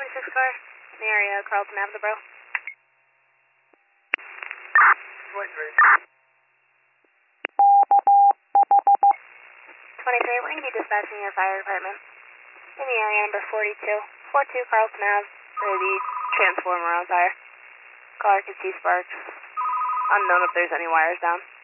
26 car in the area, Carlton Ave, the bro. 23, we're going to be dispatching your fire department in the area number 42. 42 Carlton Ave for the transformer on fire. Caller can see sparks. Unknown if there's any wires down.